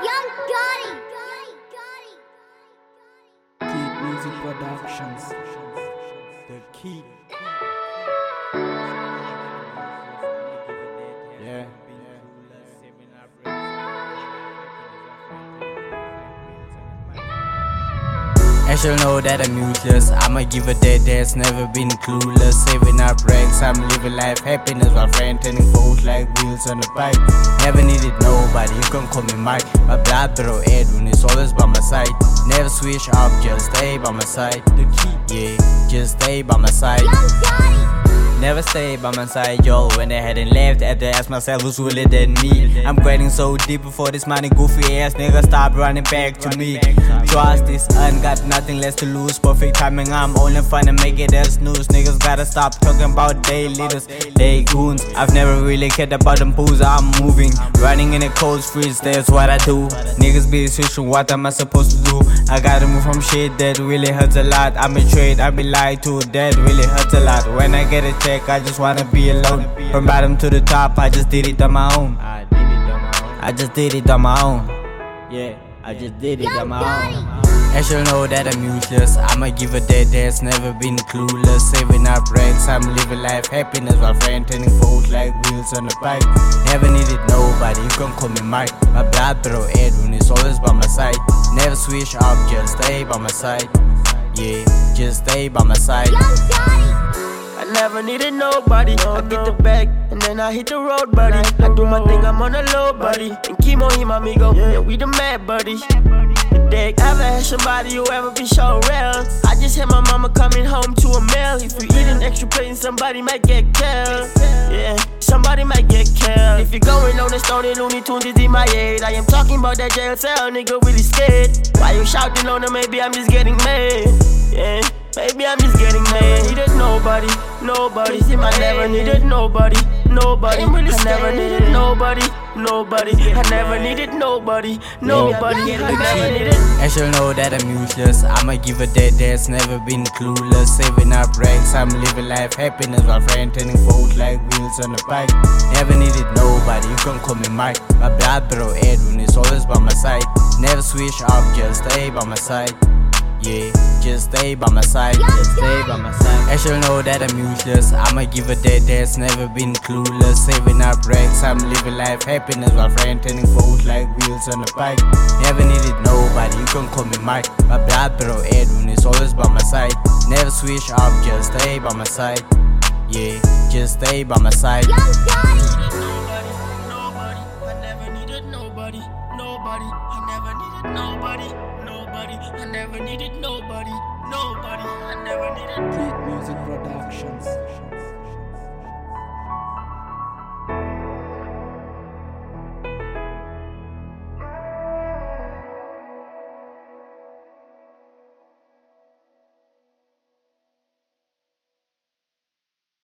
Young Gotti. Keep Music Productions. The key. Yeah. I shall know that I'm useless. I'ma give a dead that's never been clueless. Saving up racks, I'm living life happiness while friend turning foes like wheels on a bike. Never needed nobody, you can call me Mike. My blood bro Edwin is always by my side. Never switch up, just stay by my side. The key, yeah, just stay by my side. Never stay by my side, yo. When they hadn't left, I had to ask myself who's really than me. I'm grinding so deep before this money, goofy ass nigga stop running back to me. Trust this un, got nothing less to lose. Perfect timing, I'm only fun to make it as news. Niggas gotta stop talking about day leaders, day goons. I've never really cared about them pools, I'm moving. Running in a cold streets, that's what I do. Niggas be switching, what am I supposed to do? I gotta move from shit that really hurts a lot. I'm betrayed, I be lied to, that really hurts a lot. When I get a check, I just wanna be alone. From bottom to the top, I just did it on my own. I just did it on my own. Yeah, I just did it on my own. I shall know that I'm useless. I'ma give a dead that's never been clueless. Saving up racks, I'm living life happiness while friend turning foes like wheels on a bike. Never needed nobody, you can call me Mike. My blood bro Edwin is always by my side. Never switch up, just stay by my side. Yeah, just stay by my side. I never needed nobody. I get the bag and then I hit the road, buddy. I do my thing, I'm on a low, buddy. And Kimo, him, amigo, yeah, we the mad buddies. Dick, ever had somebody who ever be so real? I just had my mama coming home to a meal. If you eat an extra plate, somebody might get killed. Yeah, somebody might get killed. If you're going on the stone and Looney Tunes is in my head, I am talking about that jail cell, nigga really scared. Why you shouting on them? Maybe I'm just getting mad. Yeah, maybe I'm just getting mad. Needed nobody, nobody. I never needed nobody, nobody. I never needed nobody, nobody. I never needed nobody, nobody. I never needed. I shall know that I'm useless. I'ma give a dead that's never been clueless. Saving up racks, I'm living life happiness while friend turning foes like wheels on a bike. Never needed nobody, you can call me Mike. My blood bro Edwin is always by my side. Never switch up, just stay by my side. Yeah, just stay by my side. Just stay by my side. I shall know that I'm useless. I'ma give a dead that's never been clueless. Saving up racks, I'm living life happiness while friend turning foes like wheels on a bike. Never needed nobody, you can call me Mike. My blood bro Edwin is always by my side. Never switch up, just stay by my side. Yeah, just stay by my side. I never needed nobody, nobody. I never needed. Keep Music Productions.